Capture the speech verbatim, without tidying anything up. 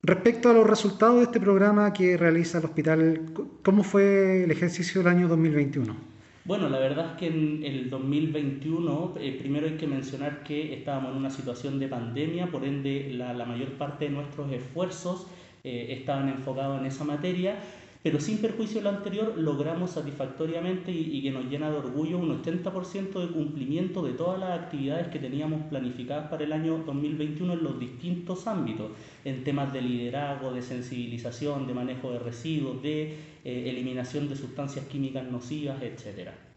Respecto a los resultados de este programa que realiza el hospital, ¿cómo fue el ejercicio del año dos mil veintiuno? Bueno, la verdad es que en el dos mil veintiuno, eh, primero hay que mencionar que estábamos en una situación de pandemia, por ende la, la mayor parte de nuestros esfuerzos eh, estaban enfocados en esa materia, pero sin perjuicio de lo anterior logramos satisfactoriamente y, y que nos llena de orgullo un ochenta por ciento de cumplimiento de todas las actividades que teníamos planificadas para el año dos mil veintiuno en los distintos ámbitos, en temas de liderazgo, de sensibilización, de manejo de residuos, de eh, eliminación de sustancias químicas nocivas, etcétera.